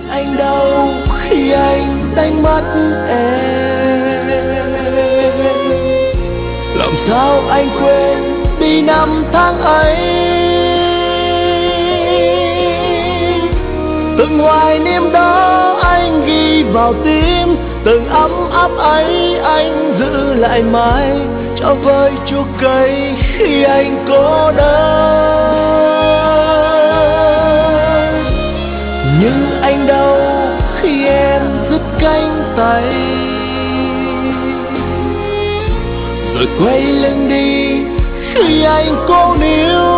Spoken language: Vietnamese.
anh đâu khi anh đánh mất em? Làm sao anh quên đi năm tháng ấy, từng hoài niệm đó anh ghi vào tim, từng ấm áp ấy anh giữ lại mãi cho với chuốc cây khi anh cô đơn. Nhưng anh đâu khi em dứt cánh tay, rồi quay lưng đi khi anh cố níu.